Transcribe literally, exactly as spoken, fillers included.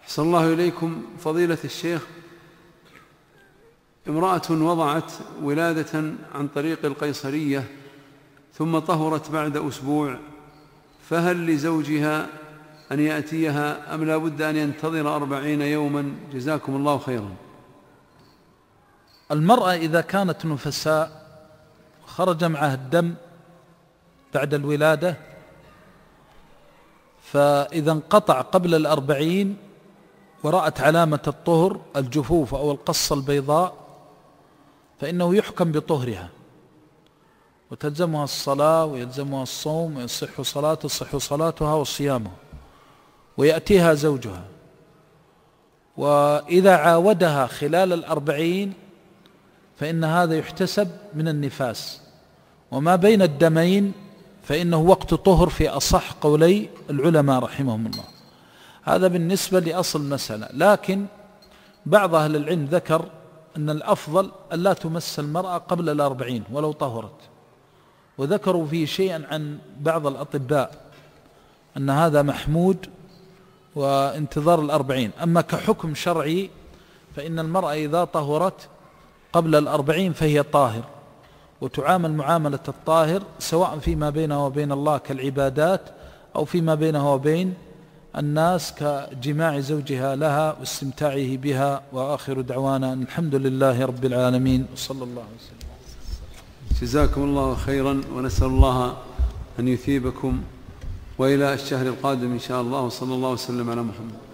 أحسن الله إليكم فضيلة الشيخ. امرأة وضعت ولادة عن طريق القيصرية ثم طهرت بعد أسبوع، فهل لزوجها أن يأتيها أم لا بد أن ينتظر أربعين يوما؟ جزاكم الله خيرا. المرأة إذا كانت نفساء خرج معها الدم بعد الولادة، فإذا انقطع قبل الأربعين ورأت علامة الطهر الجفوف أو القصة البيضاء فإنه يحكم بطهرها، وتلزمها الصلاة ويلزمها الصوم ويصح صلاة تصح صلاتها وصيامها، ويأتيها زوجها. وإذا عاودها خلال الأربعين فإن هذا يحتسب من النفاس، وما بين الدمين فإنه وقت طهر في أصح قولي العلماء رحمهم الله. هذا بالنسبة لأصل المسألة. لكن بعض أهل العلم ذكر أن الأفضل أن لا تمس المرأة قبل الأربعين ولو طهرت، وذكروا فيه شيئا عن بعض الأطباء أن هذا محمود وانتظار الأربعين. أما كحكم شرعي فإن المرأة إذا طهرت قبل الأربعين فهي طاهر، وتعامل معاملة الطاهر سواء فيما بينه وبين الله كالعبادات أو فيما بينه وبين الناس كجماع زوجها لها واستمتاعه بها. وآخر دعوانا الحمد لله رب العالمين وصلى الله وسلم. جزاكم الله خيرا، ونسأل الله أن يثيبكم، وإلى الشهر القادم إن شاء الله، وصلى الله وسلم على محمد.